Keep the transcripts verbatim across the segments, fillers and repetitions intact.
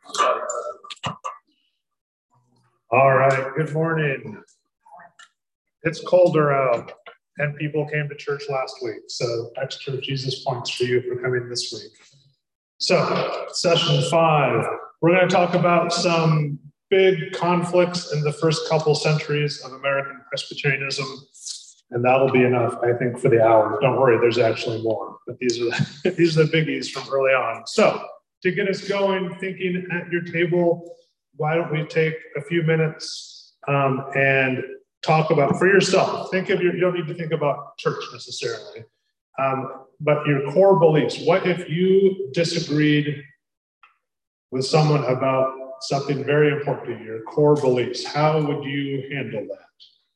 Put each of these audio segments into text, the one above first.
All right, good morning. It's colder out and people came to church last week, so extra Jesus points for you for coming this week. So, session five, we're going to talk about some big conflicts in the first couple centuries of American Presbyterianism, and that'll be enough, I think, for the hour. Don't worry, there's actually more, but these are the, these are the biggies from early on. So, to get us going, thinking at your table, why don't we take a few minutes um, and talk about, for yourself, think of your, you don't need to think about church necessarily, um, but your core beliefs. What if you disagreed with someone about something very important to you, your core beliefs? How would you handle that?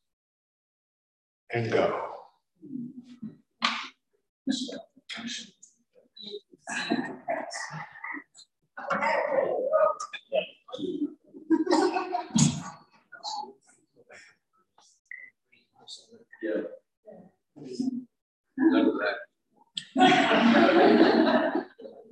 And go. Yeah. None of that.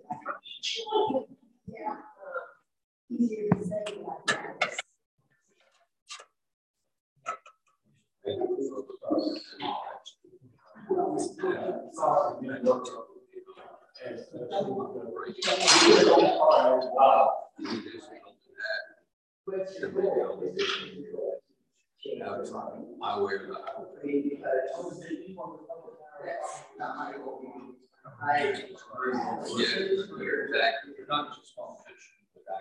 I wear that. Yeah, exactly. You're not just politician,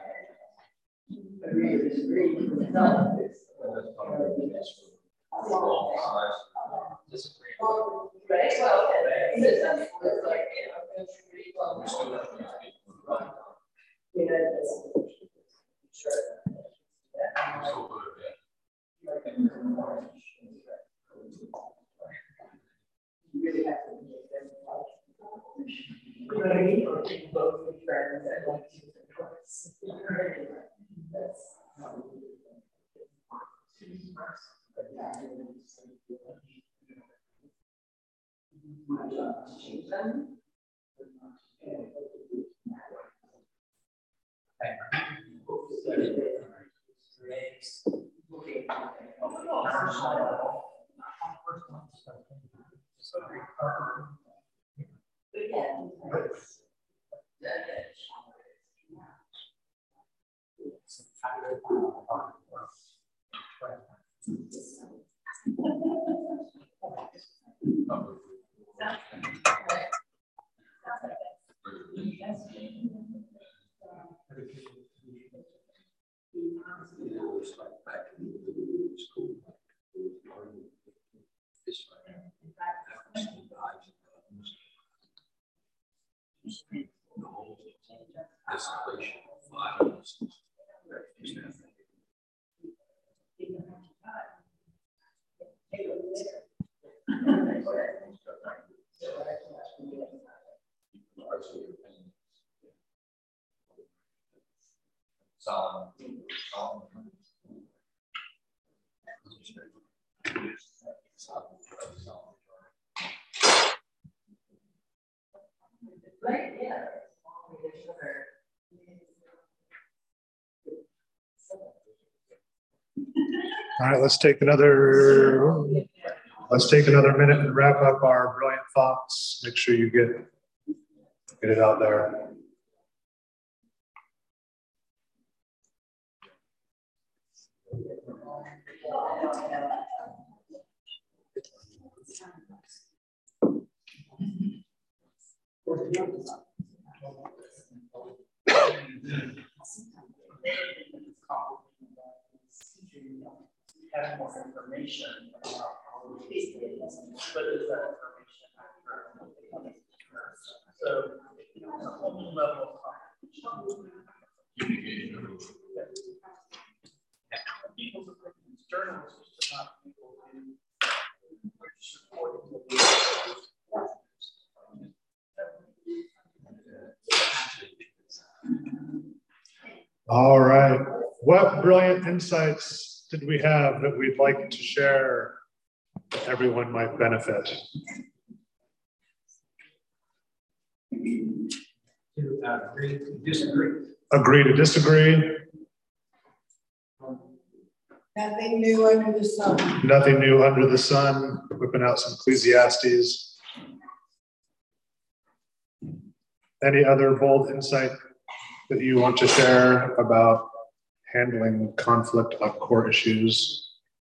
All right, let's take another, let's take another minute and wrap up our brilliant thoughts. Make sure you get, get it out there. Have more information about how we but is that information accurate? So, you know, it's a whole new level of communication. Journalists are not people who support All right. What brilliant insights did we have that we'd like to share that everyone might benefit? To uh, agree to disagree. Agree to disagree? Nothing new under the sun. Nothing new under the sun. Whipping out some Ecclesiastes. Any other bold insight that you want to share about handling conflict on core issues?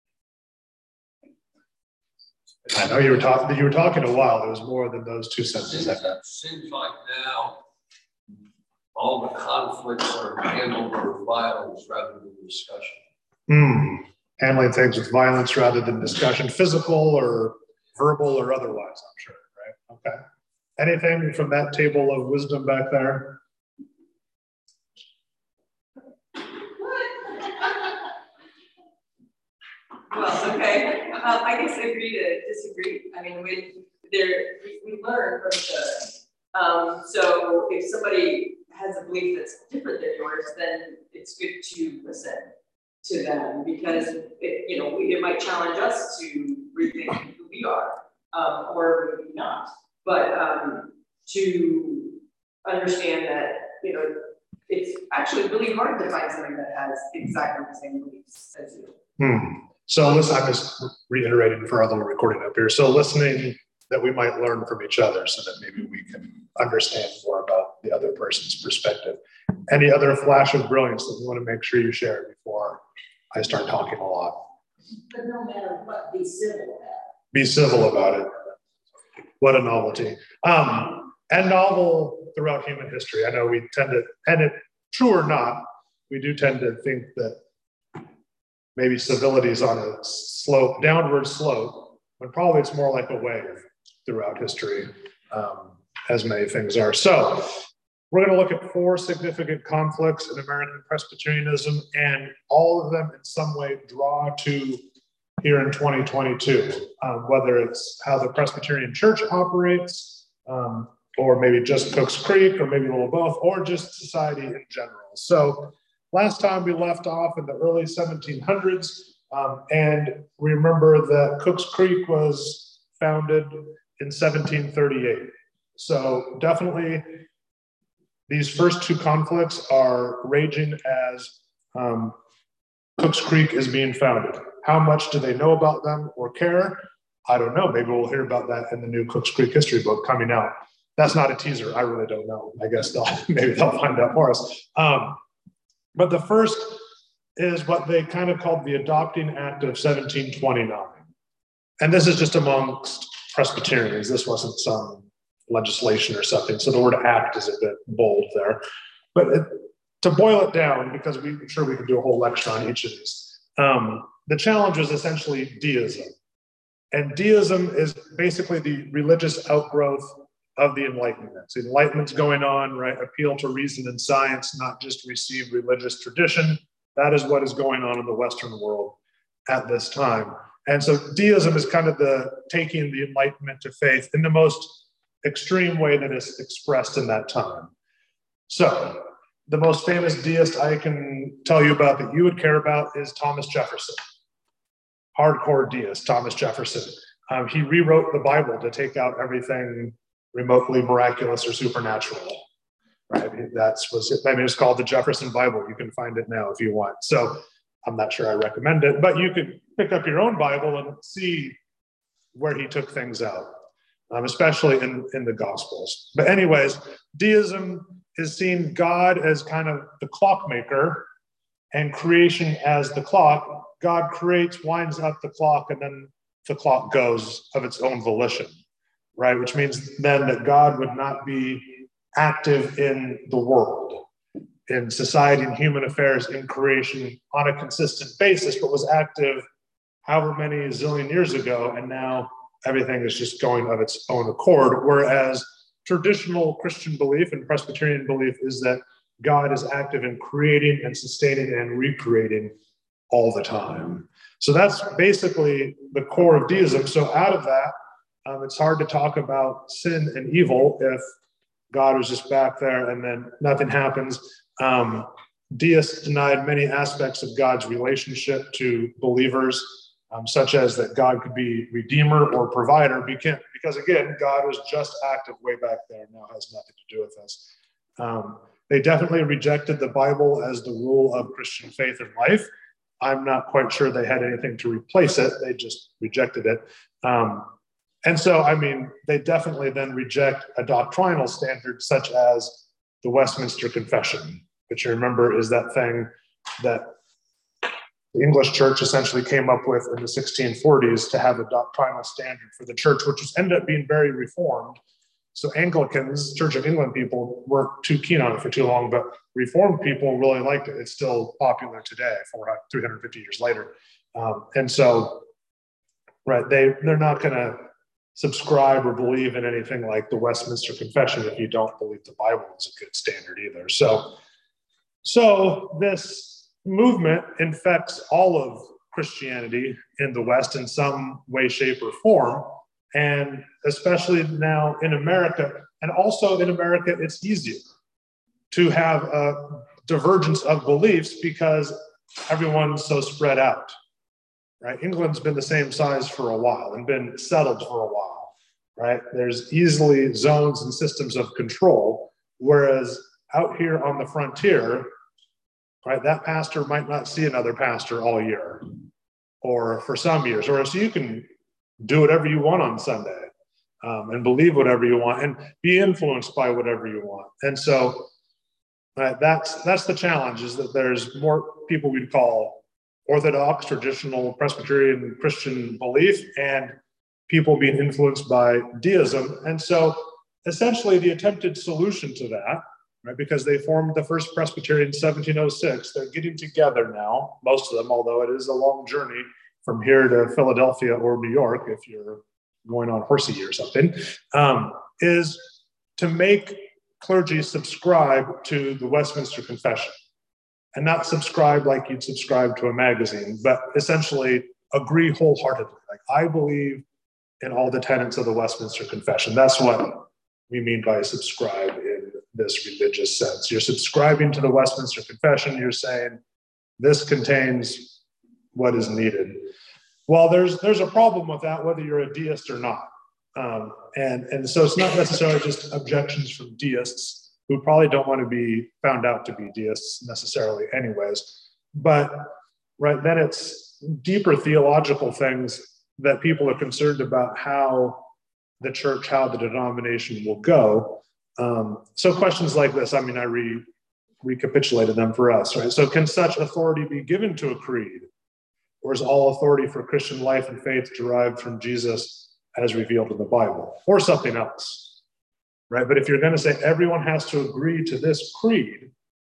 I know you were talking. You were talking a while. There was more than those two sentences. Seems, seems like now all the conflicts are handled with violence rather than discussion. Hmm. Handling things with violence rather than discussion, physical or verbal or otherwise. I'm sure. Right. Okay. Anything from that table of wisdom back there? Well, okay. Um, I guess I agree to disagree. I mean, we there we, we learn from each other. Um, so if somebody has a belief that's different than yours, then it's good to listen to them because it, you know we, it might challenge us to rethink who we are, um, or maybe not. But um, to understand that you know it's actually really hard to find somebody that has exactly the same beliefs as you. Hmm. So listen, I'm just reiterating for our little recording up here. So listening that we might learn from each other so that maybe we can understand more about the other person's perspective. Any other flash of brilliance that you want to make sure you share before I start talking a lot? But no matter what, be civil about it. Be civil about it. What a novelty. Um, and novel throughout human history. I know we tend to, and it, true or not, we do tend to think that maybe civility is on a slope, downward slope, when probably it's more like a wave throughout history, um, as many things are. So we're going to look at four significant conflicts in American Presbyterianism, and all of them in some way draw to here in twenty twenty-two, um, whether it's how the Presbyterian Church operates, um, or maybe just Cooks Creek, or maybe a little both, or just society in general. So last time we left off in the early seventeen hundreds, um, and we remember that Cooks Creek was founded in seventeen thirty-eight. So definitely these first two conflicts are raging as um, Cooks Creek is being founded. How much do they know about them or care? I don't know. Maybe we'll hear about that in the new Cooks Creek history book coming out. That's not a teaser. I really don't know. I guess they'll maybe they'll find out for us. Um, But the first is what they kind of called the Adopting Act of seventeen twenty-nine. And this is just amongst Presbyterians. This wasn't some legislation or something. So the word act is a bit bold there. But it, to boil it down, because we, I'm sure we could do a whole lecture on each of these, um, the challenge was essentially deism. And deism is basically the religious outgrowth of the Enlightenment. So the Enlightenment's going on, right? Appeal to reason and science, not just receive religious tradition. That is what is going on in the Western world at this time. And so deism is kind of the taking the Enlightenment to faith in the most extreme way that is expressed in that time. So the most famous deist I can tell you about that you would care about is Thomas Jefferson. Hardcore deist, Thomas Jefferson. Um, he rewrote the Bible to take out everything remotely miraculous or supernatural, right? That's was it. I mean, it's called the Jefferson Bible. You can find it now if you want. So I'm not sure I recommend it, but you could pick up your own Bible and see where he took things out, um, especially in, in the Gospels. But anyways, deism is seeing God as kind of the clockmaker and creation as the clock. God creates, winds up the clock, and then the clock goes of its own volition. Right, which means then that God would not be active in the world, in society and human affairs, in creation on a consistent basis, but was active however many zillion years ago, and now everything is just going of its own accord. Whereas traditional Christian belief and Presbyterian belief is that God is active in creating and sustaining and recreating all the time. So that's basically the core of deism. So out of that, Um, it's hard to talk about sin and evil if God was just back there and then nothing happens. Um, deists denied many aspects of God's relationship to believers, um, such as that God could be redeemer or provider, because again, God was just active way back there, now has nothing to do with us. Um, They definitely rejected the Bible as the rule of Christian faith and life. I'm not quite sure they had anything to replace it. They just rejected it. Um, and so, I mean, they definitely then reject a doctrinal standard such as the Westminster Confession, which you remember is that thing that the English church essentially came up with in the sixteen forties to have a doctrinal standard for the church, which was ended up being very reformed. So Anglicans, Church of England people, weren't too keen on it for too long, but Reformed people really liked it. It's still popular today, three hundred fifty years later. Um, and so, right, they, they're not going to subscribe or believe in anything like the Westminster Confession if you don't believe the Bible is a good standard either. So, so this movement infects all of Christianity in the West in some way, shape, or form. And especially now in America, and also in America, it's easier to have a divergence of beliefs because everyone's so spread out, right? England's been the same size for a while and been settled for a while, right? There's easily zones and systems of control, whereas out here on the frontier, right, that pastor might not see another pastor all year or for some years, or so you can do whatever you want on Sunday um, and believe whatever you want and be influenced by whatever you want. And so uh, that's that's the challenge, is that there's more people we'd call Orthodox, traditional Presbyterian Christian belief, and people being influenced by deism. And so essentially the attempted solution to that, right, because they formed the first Presbyterian in seventeen oh six, they're getting together now, most of them, although it is a long journey from here to Philadelphia or New York, if you're going on Horsey or something, um, is to make clergy subscribe to the Westminster Confession. And not subscribe like you'd subscribe to a magazine, but essentially agree wholeheartedly. Like, I believe in all the tenets of the Westminster Confession. That's what we mean by subscribe in this religious sense. You're subscribing to the Westminster Confession. You're saying this contains what is needed. Well, there's there's a problem with that, whether you're a deist or not. Um, and, and so it's not necessarily just objections from deists who probably don't want to be found out to be deists necessarily anyways. But right then it's deeper theological things that people are concerned about how the church, how the denomination will go. Um, so questions like this, I mean, I re, recapitulated them for us, right? So can such authority be given to a creed? Or is all authority for Christian life and faith derived from Jesus as revealed in the Bible? Or something else, right? But if you're going to say everyone has to agree to this creed,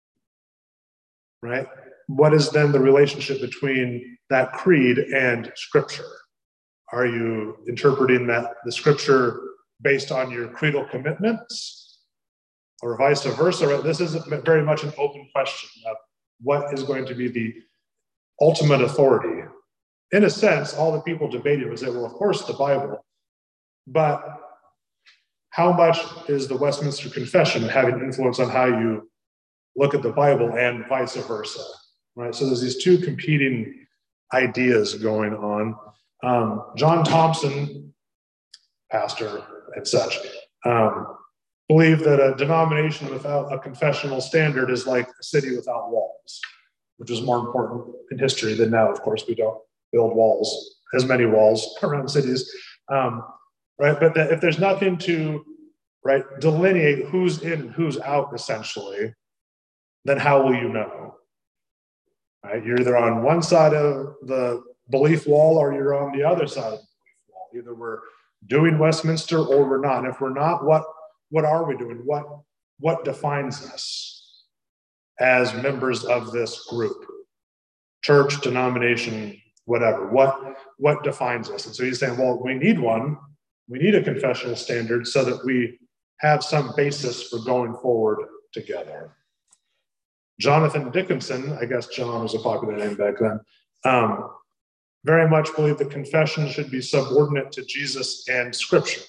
right? What is then the relationship between that creed and Scripture? Are you interpreting that the Scripture based on your creedal commitments or vice versa? Right? This is very much an open question of what is going to be the ultimate authority. In a sense, all the people debating would say, well, of course, the Bible, but how much is the Westminster Confession having influence on how you look at the Bible and vice versa, right? So there's these two competing ideas going on. Um, John Thompson, pastor and such, um, believed that a denomination without a confessional standard is like a city without walls, which is more important in history than now. Of course, we don't build walls, as many walls around cities, um, right? But that if there's nothing to, right, delineate who's in and who's out, essentially, then how will you know? Right? You're either on one side of the belief wall or you're on the other side of the belief wall. Either we're doing Westminster or we're not. And if we're not, what what are we doing? What what defines us as members of this group? Church, denomination, whatever. What what defines us? And so he's saying, well, we need one. We need a confessional standard so that we have some basis for going forward together. Jonathan Dickinson, I guess John was a popular name back then, um, very much believed that confession should be subordinate to Jesus and Scripture.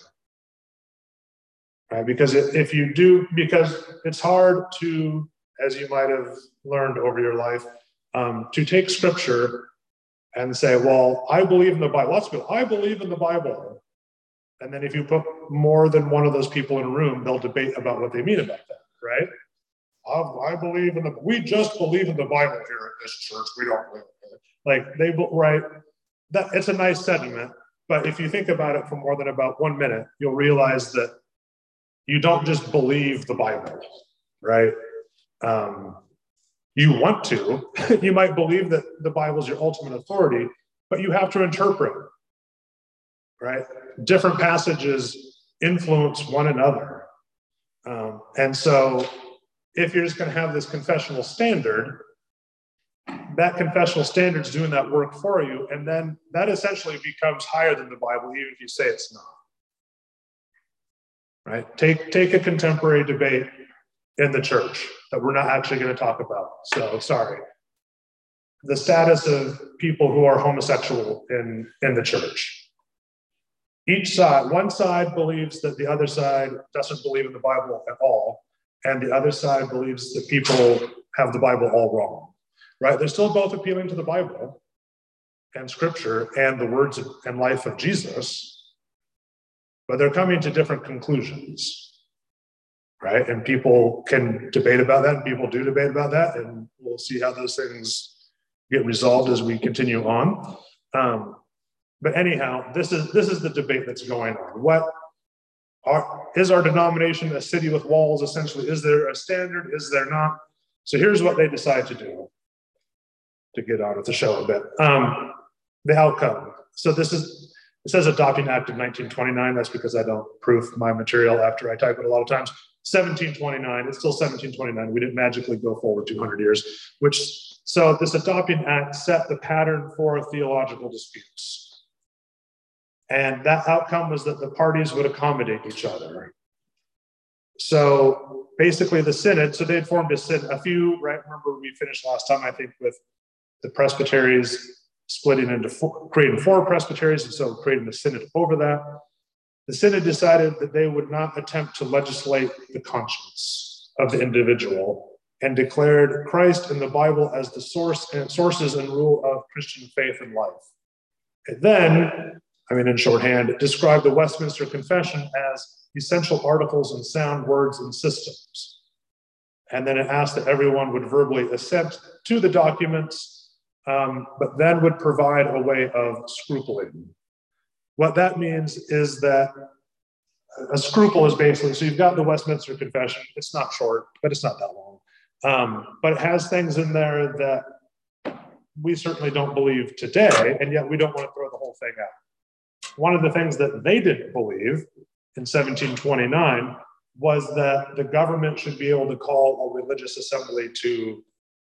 Right? Because if you do, because it's hard to, as you might have learned over your life, um, to take Scripture and say, well, I believe in the Bible. Lots of people, I believe in the Bible. And then if you put more than one of those people in a room, they'll debate about what they mean about that, right? I, I believe in the, we just believe in the Bible here at this church. We don't believe in it. Like they, right? That it's a nice sentiment, but if you think about it for more than about one minute, you'll realize that you don't just believe the Bible, right? Um, you want to, you might believe that the Bible is your ultimate authority, but you have to interpret, right? Different passages influence one another. Um, and so if you're just going to have this confessional standard, that confessional standard is doing that work for you. And then that essentially becomes higher than the Bible, even if you say it's not. Right? Take, take a contemporary debate in the church that we're not actually going to talk about. So sorry. The status of people who are homosexual in, in the church. Each side, one side believes that the other side doesn't believe in the Bible at all. And the other side believes that people have the Bible all wrong, right? They're still both appealing to the Bible and scripture and the words and life of Jesus, but they're coming to different conclusions, right? And people can debate about that, and people do debate about that, and we'll see how those things get resolved as we continue on. Um, but anyhow, this is this is the debate that's going on. What are, is our denomination a city with walls, essentially? Is there a standard? Is there not? So here's what they decide to do, to get on with the show a bit. Um, the outcome. So this is, it says Adopting Act of nineteen twenty-nine. That's because I don't proof my material after I type it a lot of times. seventeen twenty-nine, it's still seventeen twenty-nine. We didn't magically go forward two hundred years, which, so this Adopting Act set the pattern for theological disputes. And that outcome was that the parties would accommodate each other. So basically the synod, so they'd formed a synod, a few, right? Remember we finished last time, I think, with the presbyteries splitting into four, creating four presbyteries, and so creating a synod over that. The synod decided that they would not attempt to legislate the conscience of the individual and declared Christ and the Bible as the source and sources and rule of Christian faith and life. And then, I mean, in shorthand, it described the Westminster Confession as essential articles and sound words and systems. And then it asked that everyone would verbally assent to the documents, um, but then would provide a way of scrupling. What that means is that a scruple is basically, so you've got the Westminster Confession. It's not short, but it's not that long. Um, but it has things in there that we certainly don't believe today, and yet we don't want to throw the whole thing out. One of the things that they didn't believe in seventeen twenty-nine was that the government should be able to call a religious assembly to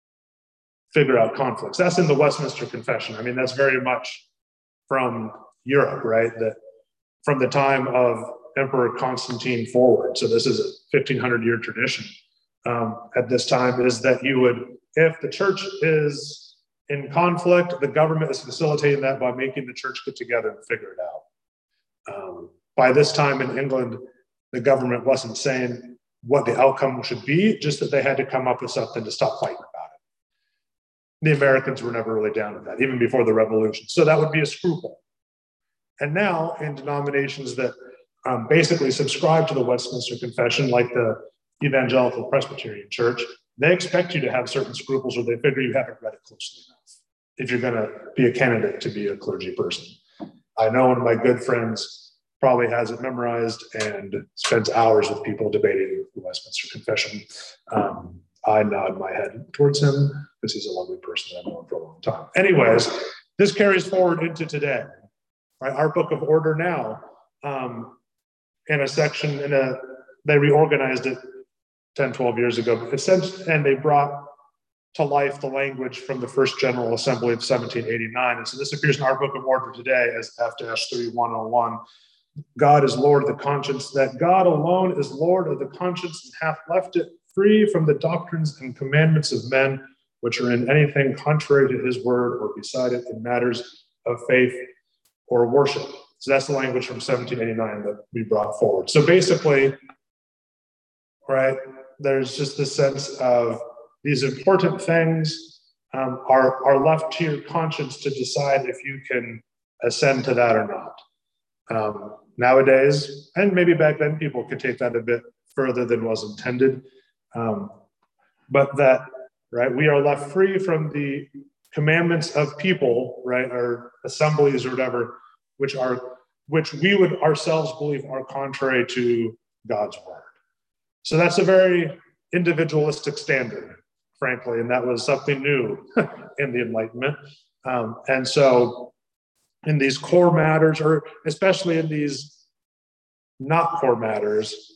figure out conflicts. That's in the Westminster Confession. I mean, that's very much from Europe, right? That from the time of Emperor Constantine forward. So this is a fifteen hundred year tradition um, at this time, is that you would, if the church is in conflict, the government is facilitating that by making the church get together and figure it out. Um, by this time in England, the government wasn't saying what the outcome should be, just that they had to come up with something to stop fighting about it. The Americans were never really down with that, even before the revolution. So that would be a scruple. And now in denominations that um, basically subscribe to the Westminster Confession, like the Evangelical Presbyterian Church, they expect you to have certain scruples, or they figure you haven't read it closely enough if you're going to be a candidate to be a clergy person. I know one of my good friends probably has it memorized and spends hours with people debating the Westminster Confession. Um, I nod my head towards him because he's a lovely person. I've known for a long time. Anyways, this carries forward into today. Right? Our Book of Order now, um, in a section, in a, they reorganized it ten, twelve years ago, and they brought to life the language from the First General Assembly of seventeen eighty-nine. And so this appears in our Book of Order today as F thirty-one oh one. God is Lord of the conscience, that God alone is Lord of the conscience and hath left it free from the doctrines and commandments of men, which are in anything contrary to his word or beside it in matters of faith or worship. So that's the language from seventeen eighty-nine that we brought forward. So basically, right, there's just this sense of these important things um, are, are left to your conscience to decide if you can ascend to that or not. Um, nowadays, and maybe back then, people could take that a bit further than was intended. Um, but that, right, we are left free from the commandments of people, right, or assemblies or whatever, which are, which we would ourselves believe are contrary to God's word. So that's a very individualistic standard, frankly, and that was something new in the Enlightenment. Um, and so in these core matters, or especially in these not core matters,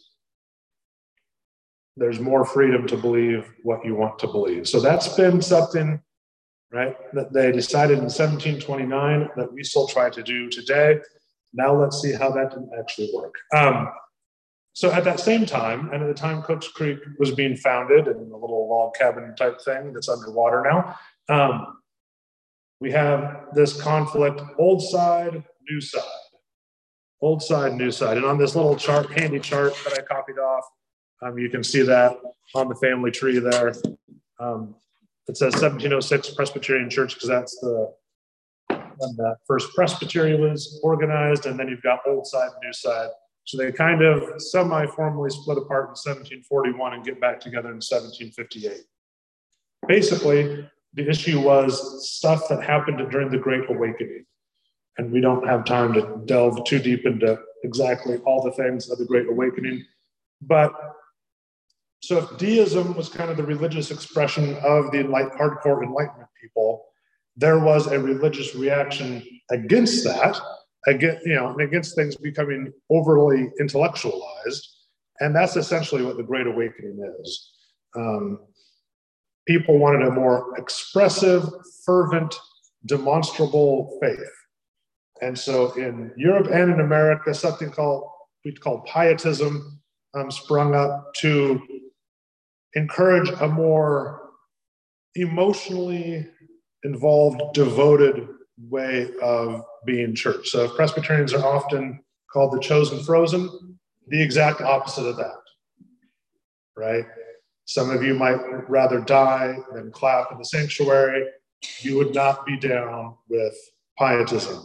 there's more freedom to believe what you want to believe. So that's been something, right, that they decided in seventeen twenty-nine that we still try to do today. Now let's see how that didn't actually work. Um, so at that same time, and at the time Cooks Creek was being founded in a little log cabin type thing that's underwater now, um, we have this conflict, old side, new side. Old side, new side. And on this little chart, handy chart that I copied off, um, you can see that on the family tree there. Um, it says seventeen oh six Presbyterian Church because that's the when the first presbytery was organized, and then you've got old side, new side. So they kind of semi-formally split apart in seventeen forty-one and get back together in seventeen fifty-eight. Basically, the issue was stuff that happened during the Great Awakening. And we don't have time to delve too deep into exactly all the things of the Great Awakening. But so if deism was kind of the religious expression of the enlight- hardcore Enlightenment people, there was a religious reaction against that, against, you know, and against things becoming overly intellectualized. And that's essentially what the Great Awakening is. Um, people wanted a more expressive, fervent, demonstrable faith. And so in Europe and in America, something called we call pietism um, sprung up to encourage a more emotionally involved, devoted way of being church. So Presbyterians are often called the chosen frozen, the exact opposite of that, right? Some of you might rather die than clap in the sanctuary. You would not be down with pietism.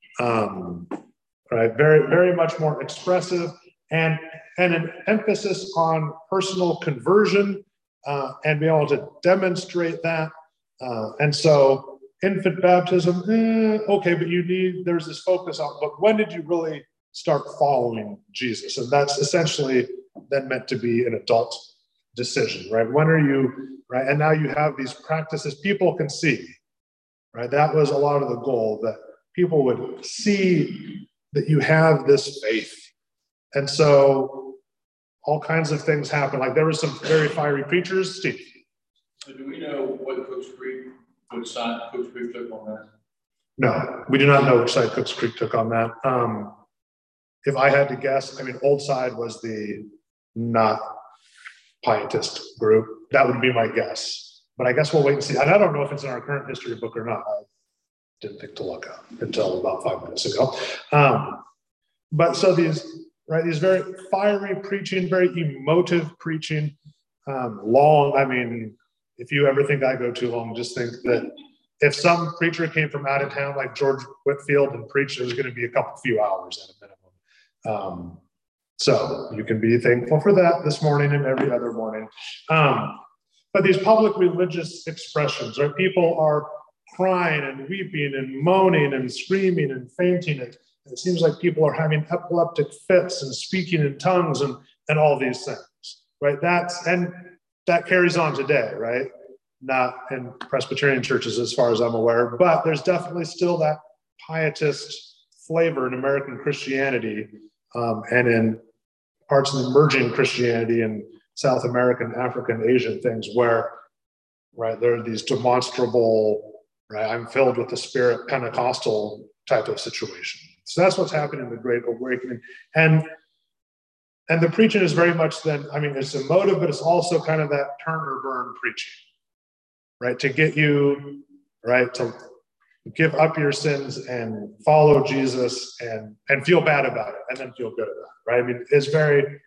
Um, right, very, very much more expressive, and and an emphasis on personal conversion uh, and be able to demonstrate that. Uh, and so, infant baptism, eh, okay, but you need there's this focus on. But when did you really start following Jesus? And that's essentially then meant to be an adult decision, right? When are you right? And now you have these practices people can see, right? That was a lot of the goal that. People would see that you have this faith. And so all kinds of things happen. Like there were some very fiery preachers. Steve. So do we know what Cooks Creek, which side Cooks Creek took on that? No, we do not know which side Cooks Creek took on that. Um, if I had to guess, I mean, Old Side was the not pietist group. That would be my guess. But I guess we'll wait and see. And I don't know if it's in our current history book or not. Didn't think to look up until about five minutes ago. Um, but so these, right, these very fiery preaching, very emotive preaching, um, long, I mean, if you ever think I go too long, just think that if some preacher came from out of town like George Whitefield and preached, it was going to be a couple few hours at a minimum. Um, so you can be thankful for that this morning and every other morning. Um, but these public religious expressions, right, people are crying and weeping and moaning and screaming and fainting. It, it seems like people are having epileptic fits and speaking in tongues and, and all these things, right? That's, and that carries on today, right? Not in Presbyterian churches as far as I'm aware, but there's definitely still that pietist flavor in American Christianity um, and in parts of emerging Christianity in South American, African, Asian things where, right, there are these demonstrable, right, I'm filled with the Spirit, Pentecostal type of situation. So that's what's happening in the Great Awakening. And and the preaching is very much then, I mean, it's emotive, but it's also kind of that turn or burn preaching, right? To get you, right, to give up your sins and follow Jesus and, and feel bad about it and then feel good about it, right? I mean, it's very,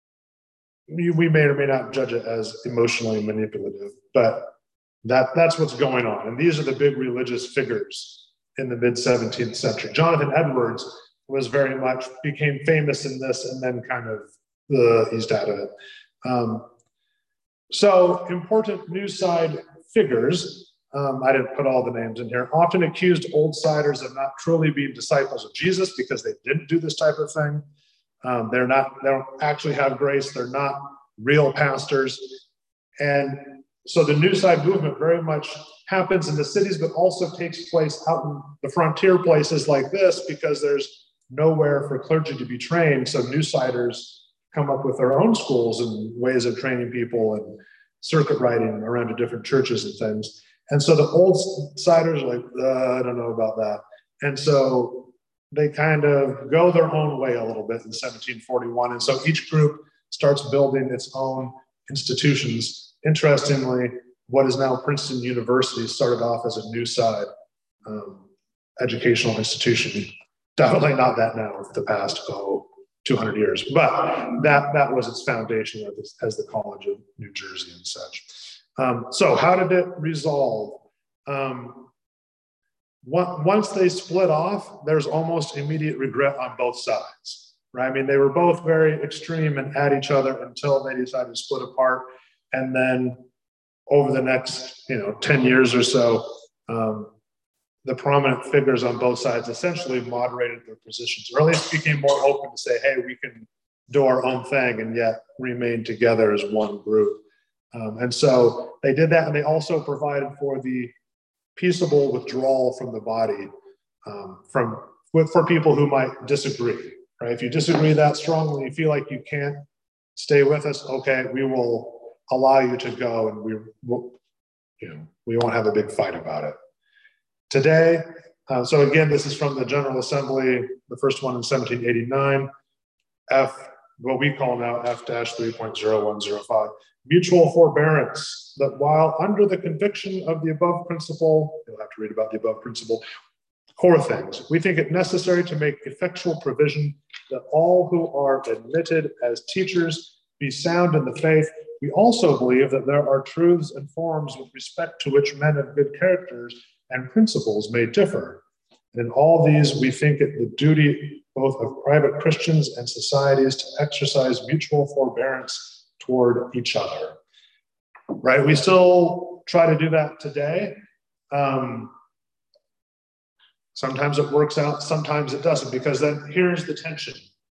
we may or may not judge it as emotionally manipulative, but That, that's what's going on. And these are the big religious figures in the mid seventeenth century. Jonathan Edwards was very much, became famous in this and then kind of uh, eased out of it. Um, So important new side figures, um, I didn't put all the names in here, often accused old siders of not truly being disciples of Jesus because they didn't do this type of thing. Um, they're not, they don't actually have grace. They're not real pastors. And so the new side movement very much happens in the cities, but also takes place out in the frontier places like this because there's nowhere for clergy to be trained. So new siders come up with their own schools and ways of training people and circuit riding around to different churches and things. And so the old siders are like, uh, I don't know about that. And so they kind of go their own way a little bit in seventeen forty-one. And so each group starts building its own institutions. Interestingly, what is now Princeton University started off as a new side um, educational institution. Definitely not that now for the past, oh, two hundred years, but that, that was its foundation as, as the College of New Jersey and such. Um, so how did it resolve? Um, once they split off, there's almost immediate regret on both sides, right? I mean, they were both very extreme and at each other until they decided to split apart. And then over the next, you know, ten years or so, um, the prominent figures on both sides essentially moderated their positions, or at least became more open to say, hey, we can do our own thing and yet remain together as one group. Um, and so they did that, and they also provided for the peaceable withdrawal from the body um, from with, for people who might disagree, right? If you disagree that strongly, you feel like you can't stay with us, okay, we will allow you to go, and we will, you know, we won't have a big fight about it. Today, uh, so again, this is from the General Assembly, the first one in seventeen eighty-nine, F, what we call now F three point zero one zero five, mutual forbearance, that while under the conviction of the above principle, you'll have to read about the above principle, core things, we think it necessary to make effectual provision that all who are admitted as teachers be sound in the faith. We also believe that there are truths and forms with respect to which men of good characters and principles may differ. And in all these, we think it the duty both of private Christians and societies to exercise mutual forbearance toward each other. Right? We still try to do that today. Um, sometimes it works out, sometimes it doesn't, because then here's the tension.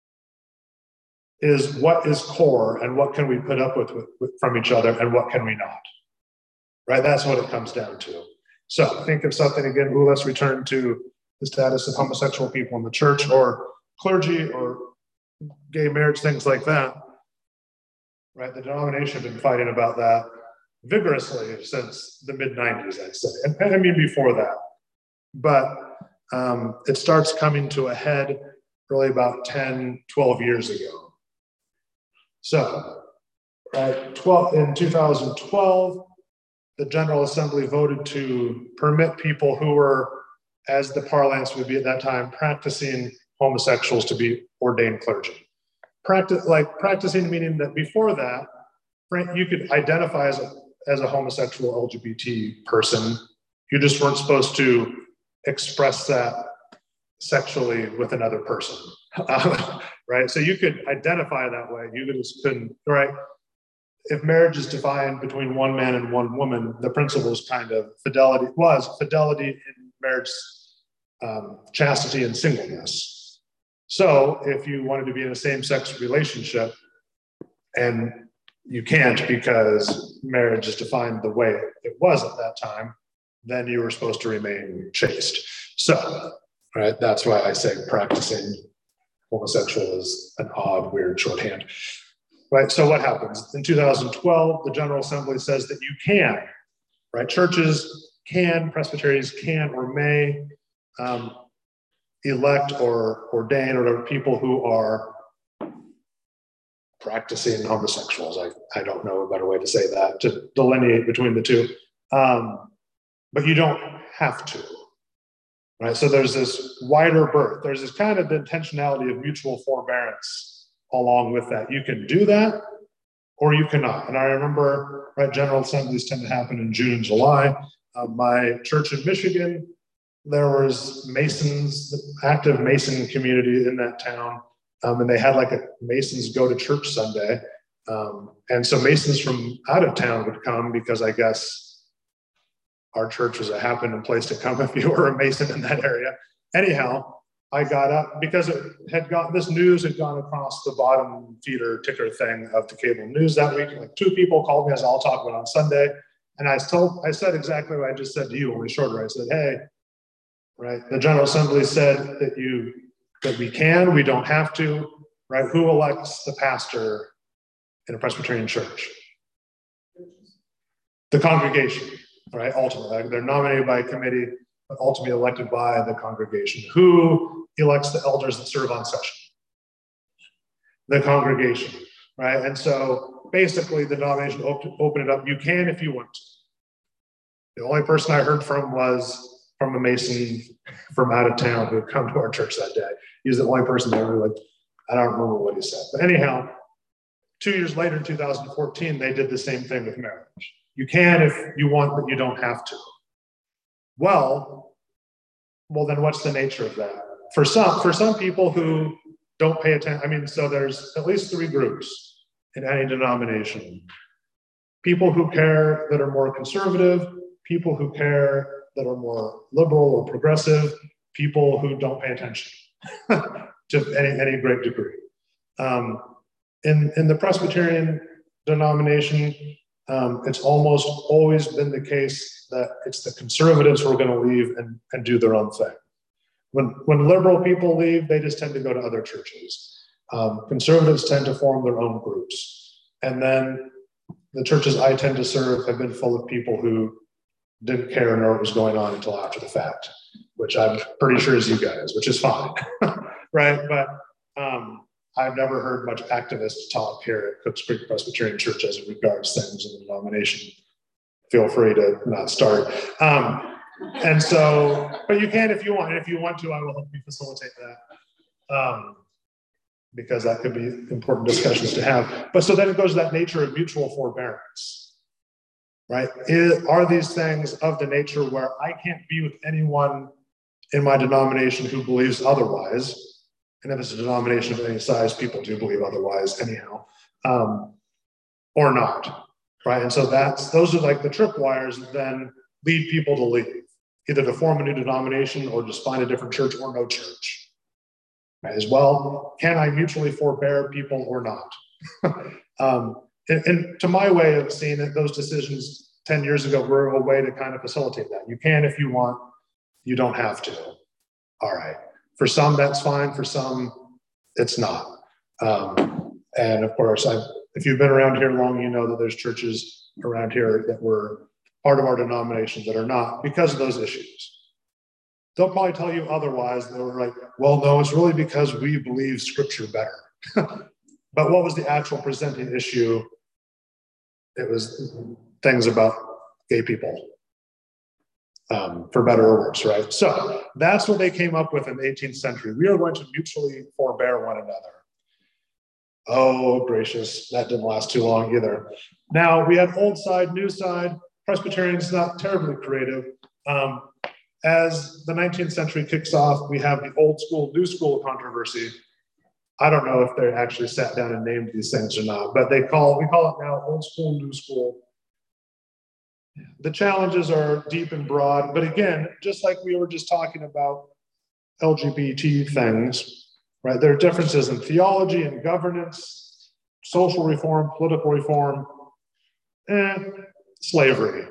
Is what is core and what can we put up with, with, with from each other and what can we not? Right? That's what it comes down to. So think of something again, ooh, let's return to the status of homosexual people in the church or clergy or gay marriage, things like that. Right? The denomination has been fighting about that vigorously since the mid nineties, I'd say. And, and I mean before that. But um, it starts coming to a head really about ten, twelve years ago. So uh, twelve, in two thousand twelve, the General Assembly voted to permit people who were, as the parlance would be at that time, practicing homosexuals to be ordained clergy. Practice, like practicing meaning that before that, you could identify as a, as a homosexual L G B T person. You just weren't supposed to express that sexually with another person, uh, right? So you could identify that way. You just couldn't, right? If marriage is defined between one man and one woman, the principle is kind of fidelity, was fidelity in marriage, um, chastity and singleness. So if you wanted to be in a same-sex relationship and you can't because marriage is defined the way it was at that time, then you were supposed to remain chaste. So, right, that's why I say practicing homosexual is an odd, weird shorthand. Right, so what happens? In two thousand twelve, the General Assembly says that you can, right? Churches can, presbyteries can or may um, elect or ordain or people who are practicing homosexuals. I, I don't know a better way to say that, to delineate between the two. Um, but you don't have to, right? So there's this wider berth. There's this kind of intentionality of mutual forbearance along with that. You can do that or you cannot. And I remember, right, General Assemblies tend to happen in June and July. Uh, my church in Michigan, there was Masons, active Mason community in that town. Um, and they had like a Masons go to church Sunday. Um, and so Masons from out of town would come because I guess our church was a happening place to come if you were a Mason in that area. Anyhow, I got up because it had got this news had gone across the bottom feeder ticker thing of the cable news that week. Like two people called me, as I'll talk about on Sunday. And I told, I said exactly what I just said to you, only shorter. I said, hey, right, the General Assembly said that you, that we can, we don't have to, right? Who elects the pastor in a Presbyterian church? The congregation, right? Ultimately, they're nominated by a committee, but ultimately elected by the congregation. Who elects the elders that serve on session? The congregation, right? And so basically the denomination open, open it up. You can if you want to. The only person I heard from was from a Mason from out of town who had come to our church that day. He was the only person there who, like, I don't remember what he said. But anyhow, two years later in two thousand fourteen, they did the same thing with marriage. You can if you want, but you don't have to. Well, well, then what's the nature of that? For some, for some people who don't pay attention, I mean, so there's at least three groups in any denomination. People who care that are more conservative, people who care that are more liberal or progressive, people who don't pay attention to any, any great degree. Um, in, in the Presbyterian denomination, um, it's almost always been the case that it's the conservatives who are going to leave and, and do their own thing. When, when liberal people leave, they just tend to go to other churches. Um, conservatives tend to form their own groups. And then the churches I tend to serve have been full of people who didn't care or know what was going on until after the fact, which I'm pretty sure is you guys, which is fine, right? But um, I've never heard much activist talk here at Cooks Creek Presbyterian Church as it regards things in the denomination. Feel free to not start. Um, and so, but you can if you want. And if you want to, I will help you facilitate that. Um, because that could be important discussions to have. But so then it goes to that nature of mutual forbearance, right? Is, are these things of the nature where I can't be with anyone in my denomination who believes otherwise? And if it's a denomination of any size, people do believe otherwise anyhow, um, or not, right? And so that's, those are like the tripwires that then lead people to leave, either to form a new denomination or just find a different church or no church. Right? As well, can I mutually forbear people or not? um, and, and to my way of seeing it, those decisions ten years ago were a way to kind of facilitate that. You can if you want, you don't have to. All right. For some, that's fine. For some, it's not. Um, and of course, I've, if you've been around here long, you know that there's churches around here that were part of our denomination that are not because of those issues. They'll probably tell you otherwise. They were like, well, no, it's really because we believe scripture better. But what was the actual presenting issue? It was things about gay people. Um, for better or worse, right? So that's what they came up with in the eighteenth century. We are going to mutually forbear one another. Oh, gracious, that didn't last too long either. Now, we had old side, new side. Presbyterians, not terribly creative. Um, as the nineteenth century kicks off, we have the old school, new school controversy. I don't know if they actually sat down and named these things or not, but they call, we call it now old school, new school. The challenges are deep and broad, but again, just like we were just talking about L G B T things, right? There are differences in theology and governance, social reform, political reform, and slavery.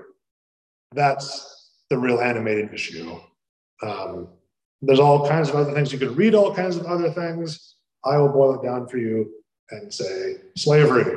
That's the real animating issue. Um, there's all kinds of other things. You can read all kinds of other things. I will boil it down for you and say slavery.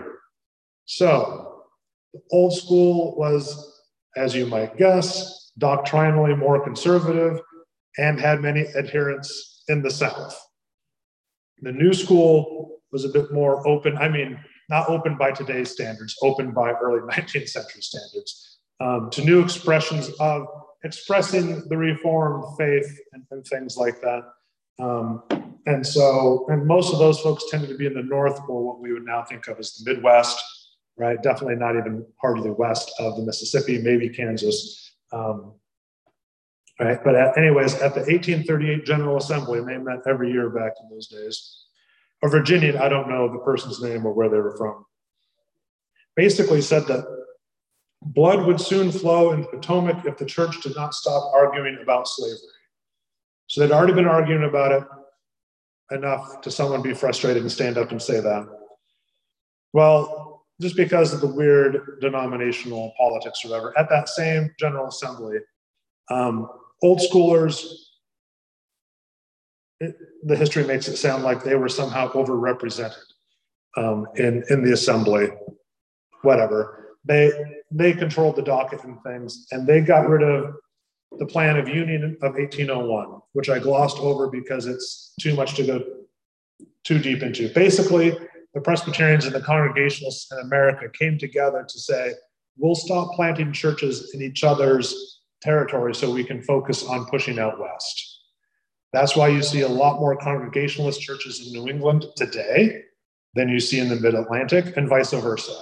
So, the old school was, as you might guess, doctrinally more conservative and had many adherents in the South. The new school was a bit more open. I mean, not open by today's standards, open by early nineteenth century standards, um, to new expressions of expressing the Reformed faith and, and things like that. Um, and so, and most of those folks tended to be in the North, or what we would now think of as the Midwest. Right, definitely not even hardly west of the Mississippi, maybe Kansas. Um, right, but at, anyways, at the eighteen thirty-eight General Assembly, and they met every year back in those days, a Virginian, I don't know the person's name or where they were from, basically said that blood would soon flow in the Potomac if the church did not stop arguing about slavery. So they'd already been arguing about it enough to someone be frustrated and stand up and say that. Well, just because of the weird denominational politics or whatever, at that same General Assembly, um, old schoolers, it, the history makes it sound like they were somehow overrepresented um, in, in the assembly, whatever. They, they controlled the docket and things, and they got rid of the Plan of Union of eighteen oh one, which I glossed over because it's too much to go too deep into. Basically, the Presbyterians and the Congregationalists in America came together to say, we'll stop planting churches in each other's territory so we can focus on pushing out west. That's why you see a lot more Congregationalist churches in New England today than you see in the Mid-Atlantic, and vice versa.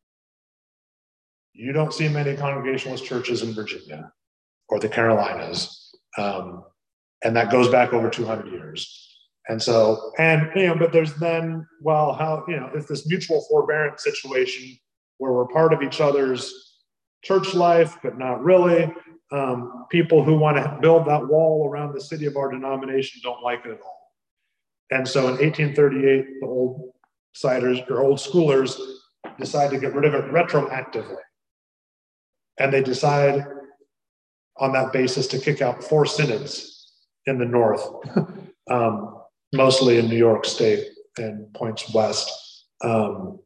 You don't see many Congregationalist churches in Virginia or the Carolinas. Um, and that goes back over two hundred years. And so, and, you know, but there's then, well, how, you know, it's this mutual forbearance situation where we're part of each other's church life, but not really. Um, people who want to build that wall around the city of our denomination don't like it at all. And so in eighteen thirty-eight, the old siders or old schoolers decide to get rid of it retroactively. And they decide on that basis to kick out four synods in the north, um, mostly in New York State and points west. Um,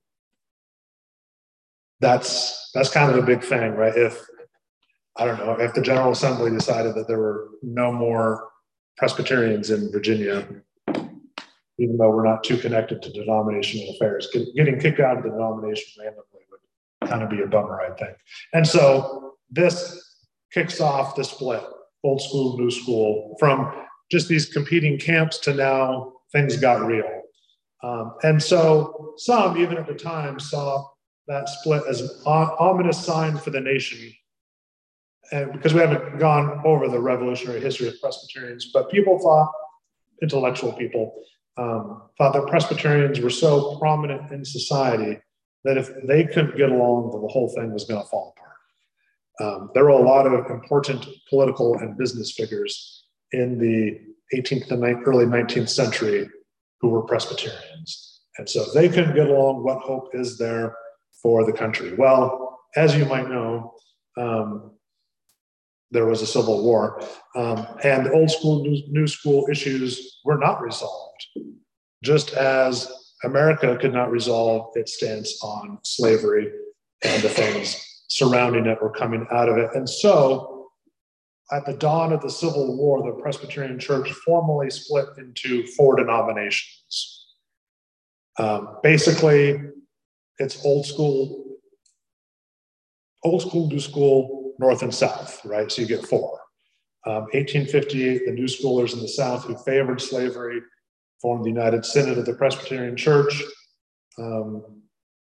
that's that's kind of a big thing, right? If, I don't know, if the General Assembly decided that there were no more Presbyterians in Virginia, even though we're not too connected to denominational affairs, get, getting kicked out of the denomination randomly would kind of be a bummer, I think. And so this kicks off the split, old school, new school, from just these competing camps to now things got real. Um, and so some, even at the time, saw that split as an ominous sign for the nation. And because we haven't gone over the revolutionary history of Presbyterians, but people thought, intellectual people, um, thought that Presbyterians were so prominent in society that if they couldn't get along, then the whole thing was going to fall apart. Um, there were a lot of important political and business figures in the eighteenth and early nineteenth century who were Presbyterians. And so if they couldn't get along, what hope is there for the country? Well, as you might know, um, there was a civil war, um, and old school, new, new school issues were not resolved, just as America could not resolve its stance on slavery and the things surrounding it or coming out of it. And so at the dawn of the Civil War, the Presbyterian Church formally split into four denominations. Um, basically, it's old school, old school, new school, north and south, right? So you get four. Um, eighteen fifty-eight, the New Schoolers in the South who favored slavery formed the United Synod of the Presbyterian Church. Um,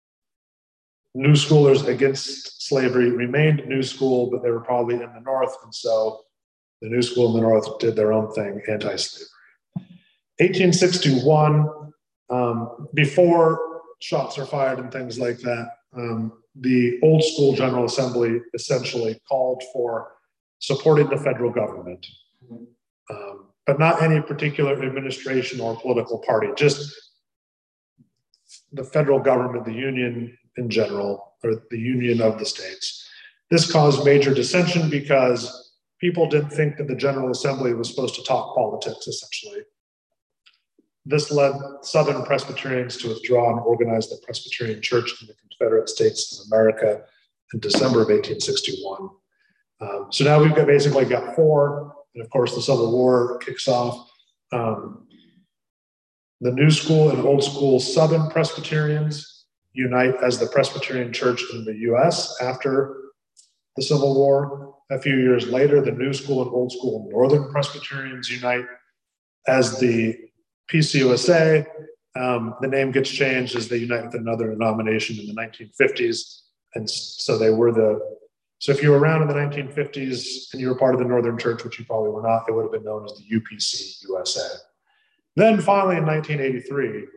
New Schoolers against slavery remained New School, but they were probably in the North, and so the New School in the North did their own thing, anti-slavery. eighteen sixty-one, um, before shots are fired and things like that, um, the old school General Assembly essentially called for supporting the federal government, um, but not any particular administration or political party, just the federal government, the union in general, or the union of the states. This caused major dissension because people didn't think that the General Assembly was supposed to talk politics, essentially. This led Southern Presbyterians to withdraw and organize the Presbyterian Church in the Confederate States of America in December of eighteen sixty-one. Um, so now we've got basically got four, and of course the Civil War kicks off. Um, the New School and Old School Southern Presbyterians unite as the Presbyterian Church in the U S after the Civil War. A few years later, the New School and Old School Northern Presbyterians unite as the P C U S A. Um, the name gets changed as they unite with another denomination in the nineteen fifties. And so they were the, so if you were around in the nineteen fifties and you were part of the Northern Church, which you probably were not, it would have been known as the U P C U S A. Then finally in nineteen eighty-three,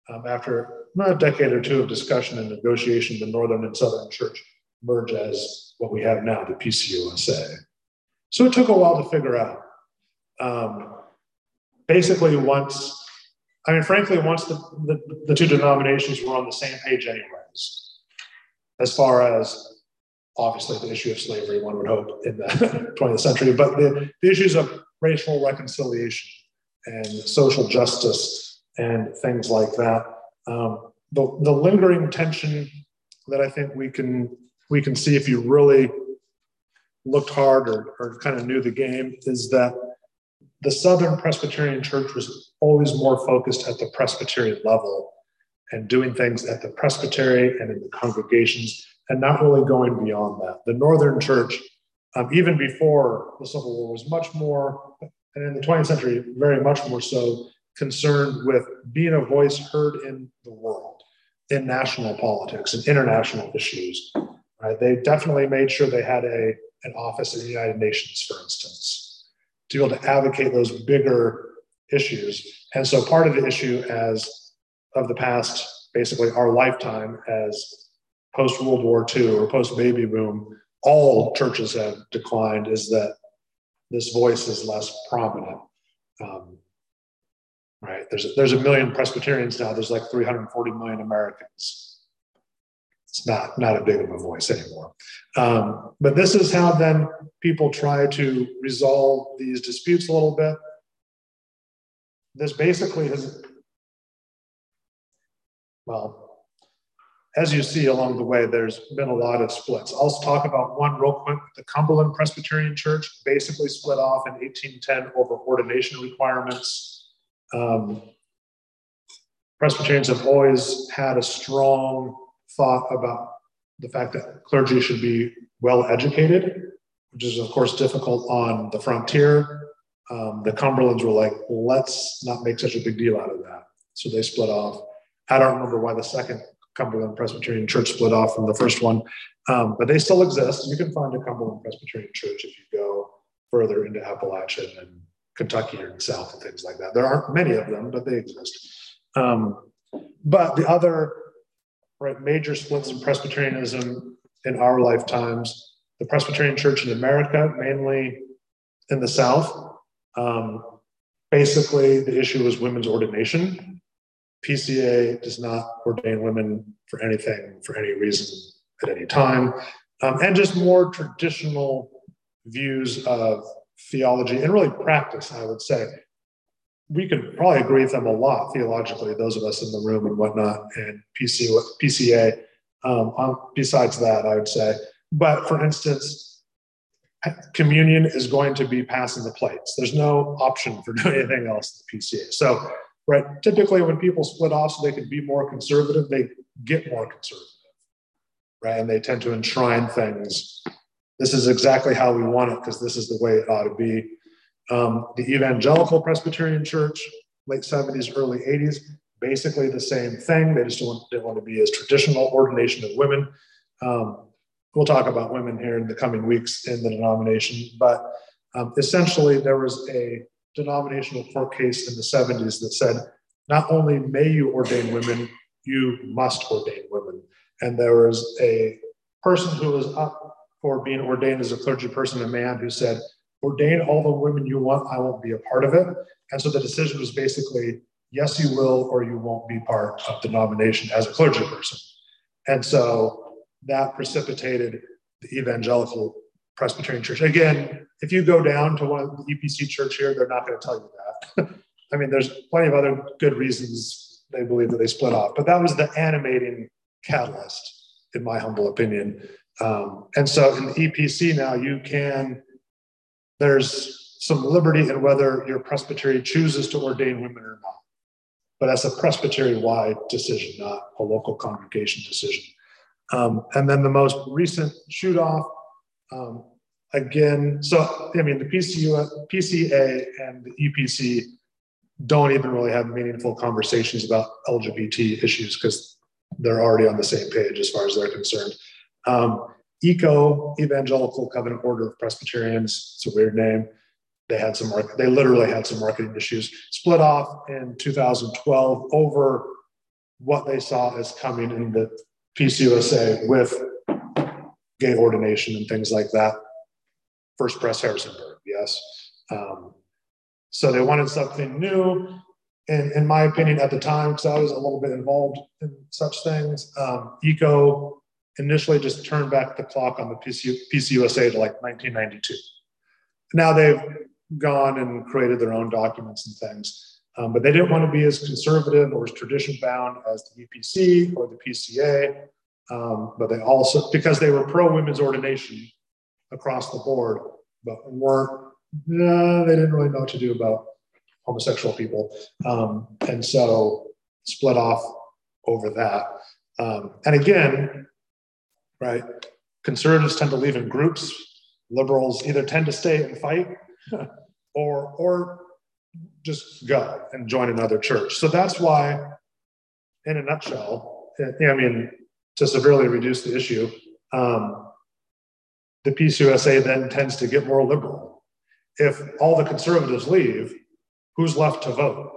um, after about a decade or two of discussion and negotiation, the Northern and Southern Church merge as what we have now, the P C U S A. So it took a while to figure out. Um, basically, once, I mean, frankly, once the, the, the two denominations were on the same page anyways, as far as obviously the issue of slavery, one would hope, in the twentieth century, but the, the issues of racial reconciliation and social justice and things like that. Um, the, the lingering tension that I think we can we can see if you really looked hard or, or kind of knew the game is that the Southern Presbyterian Church was always more focused at the Presbyterian level and doing things at the presbytery and in the congregations and not really going beyond that. The Northern Church, um, even before the Civil War, was much more, and in the twentieth century, very much more so, concerned with being a voice heard in the world, in national politics and international issues. Right? They definitely made sure they had a, an office in the United Nations, for instance, to be able to advocate those bigger issues. And so part of the issue as of the past, basically our lifetime as post-World War Two or post-baby boom, all churches have declined, is that this voice is less prominent. Um, right? There's, there's a million Presbyterians now. There's like three hundred forty million Americans. It's not, not a big of a voice anymore. Um, but this is how then people try to resolve these disputes a little bit. This basically has, well, as you see along the way, there's been a lot of splits. I'll talk about one real quick. The Cumberland Presbyterian Church basically split off in eighteen ten over ordination requirements. Um, Presbyterians have always had a strong thought about the fact that clergy should be well educated, which is of course difficult on the frontier. Um, the Cumberlands were like, let's not make such a big deal out of that. So they split off. I don't remember why the second Cumberland Presbyterian Church split off from the first one, um, but they still exist. You can find a Cumberland Presbyterian Church if you go further into Appalachia and Kentucky or in the South and things like that. There aren't many of them, but they exist. Um, but the other right, major splits in Presbyterianism in our lifetimes, the Presbyterian Church in America, mainly in the South, um, basically the issue was women's ordination. P C A does not ordain women for anything, for any reason, at any time, um, and just more traditional views of theology and really practice, I would say. We could probably agree with them a lot theologically, those of us in the room and whatnot, and P C A. Um, um, besides that, I would say. But for instance, communion is going to be passing the plates. There's no option for doing anything else in the P C A. So, right, typically when people split off so they can be more conservative, they get more conservative, right? And they tend to enshrine things. This is exactly how we want it because this is the way it ought to be. Um, the Evangelical Presbyterian Church, late seventies, early eighties, basically the same thing. They just don't, didn't want to be as traditional ordination of women. Um, we'll talk about women here in the coming weeks in the denomination, but um, essentially there was a denominational court case in the seventies that said, not only may you ordain women, you must ordain women. And there was a person who was up for being ordained as a clergy person, a man who said, ordain all the women you want, I won't be a part of it. And so the decision was basically, yes, you will, or you won't be part of the denomination as a clergy person. And so that precipitated the Evangelical Presbyterian Church. Again, if you go down to one of the E P C church here, they're not going to tell you that. I mean, there's plenty of other good reasons they believe that they split off, but that was the animating catalyst, in my humble opinion. Um, and so in the E P C now, you can, there's some liberty in whether your presbytery chooses to ordain women or not. But that's a presbytery-wide decision, not a local congregation decision. Um, and then the most recent shoot-off, um, again, so, I mean, the P C U, P C A and the E P C don't even really have meaningful conversations about L G B T issues because they're already on the same page as far as they're concerned. Um, E C O, Evangelical Covenant Order of Presbyterians, it's a weird name. They had some, they literally had some marketing issues. Split off in two thousand twelve over what they saw as coming in the P C U S A with gay ordination and things like that. First Press Harrisonburg, yes. Um, so they wanted something new. And in my opinion at the time, because I was a little bit involved in such things, um, ECO initially just turned back the clock on the P C U S A to like nineteen ninety-two. Now they've gone and created their own documents and things, um, but they didn't want to be as conservative or as tradition bound as the U P C or the P C A. Um, but they also, because they were pro women's ordination across the board, but weren't, no, they didn't really know what to do about homosexual people. Um, and so split off over that. Um, and again, right, conservatives tend to leave in groups. Liberals either tend to stay and fight or, or just go and join another church. So that's why, in a nutshell, I mean, to severely reduce the issue, um, the P C U S A then tends to get more liberal. If all the conservatives leave, who's left to vote,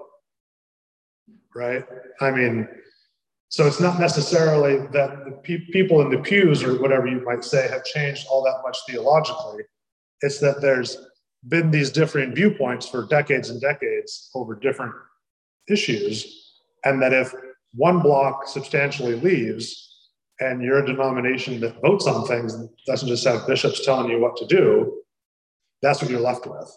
right? I mean, so it's not necessarily that the pe people in the pews or whatever you might say have changed all that much theologically. It's that there's been these differing viewpoints for decades and decades over different issues, and that if one block substantially leaves and you're a denomination that votes on things and doesn't just have bishops telling you what to do, that's what you're left with.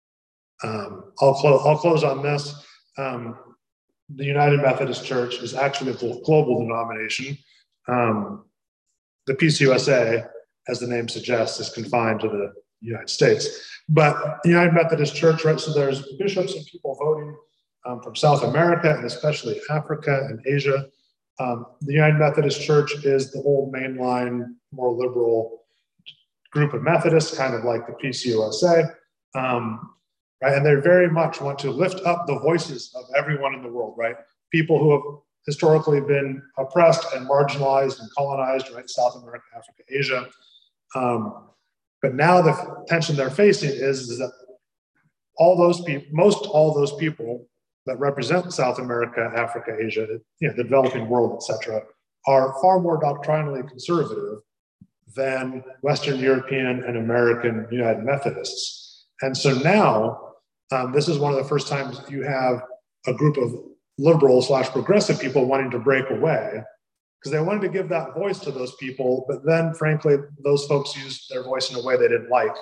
Um, I'll, clo I'll close on this. Um, the United Methodist Church is actually a global denomination. Um, the P C U S A, as the name suggests, is confined to the United States. But the United Methodist Church, right, so there's bishops and people voting um, from South America and especially Africa and Asia. Um, the United Methodist Church is the old mainline, more liberal group of Methodists, kind of like the P C U S A. Um, right? And they very much want to lift up the voices of everyone in the world, right? People who have historically been oppressed and marginalized and colonized, right? South America, Africa, Asia. Um, but now the tension they're facing is, is that all those people, most all those people that represent South America, Africa, Asia, you know, the developing world, et cetera, are far more doctrinally conservative than Western European and American United Methodists. And so now, um, this is one of the first times you have a group of liberal slash progressive people wanting to break away, because they wanted to give that voice to those people, but then frankly, those folks used their voice in a way they didn't like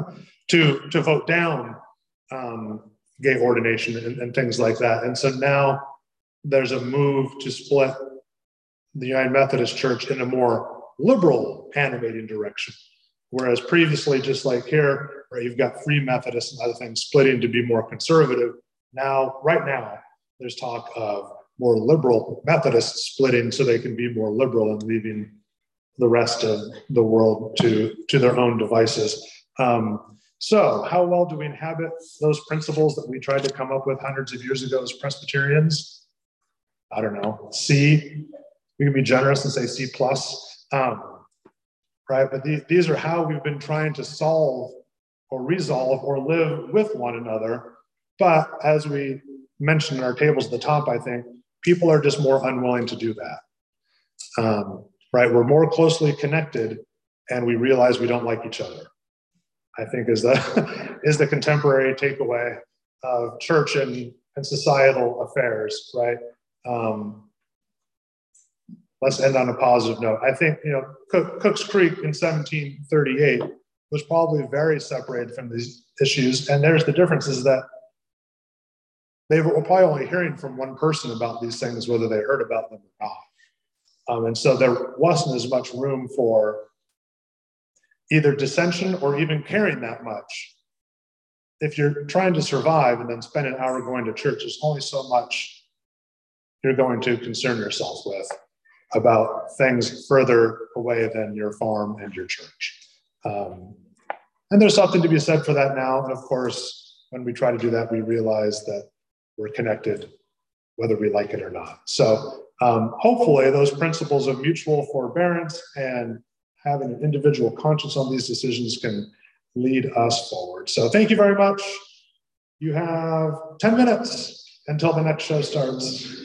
to, to vote down um, gay ordination and, and things like that. And so now there's a move to split the United Methodist Church in a more liberal animating direction. Whereas previously, just like here, where you've got Free Methodists and other things splitting to be more conservative, now, right now, there's talk of more liberal Methodists splitting so they can be more liberal and leaving the rest of the world to, to their own devices. Um, so how well do we inhabit those principles that we tried to come up with hundreds of years ago as Presbyterians? I don't know, C. We can be generous and say C plus, um, right? But the, these are how we've been trying to solve or resolve or live with one another. But as we mentioned in our tables at the top, I think people are just more unwilling to do that, um, right? We're more closely connected and we realize we don't like each other, I think is the, is the contemporary takeaway of church and, and societal affairs, right? Um, let's end on a positive note. I think, you know, Cook, Cook's Creek in seventeen thirty-eight was probably very separated from these issues. And there's the difference is that they were probably only hearing from one person about these things, whether they heard about them or not. Um, and so there wasn't as much room for either dissension or even caring that much. If you're trying to survive and then spend an hour going to church, there's only so much you're going to concern yourself with about things further away than your farm and your church. Um, and there's something to be said for that now. And of course, when we try to do that, we realize that we're connected, whether we like it or not. So um, hopefully those principles of mutual forbearance and having an individual conscience on these decisions can lead us forward. So thank you very much. You have ten minutes until the next show starts.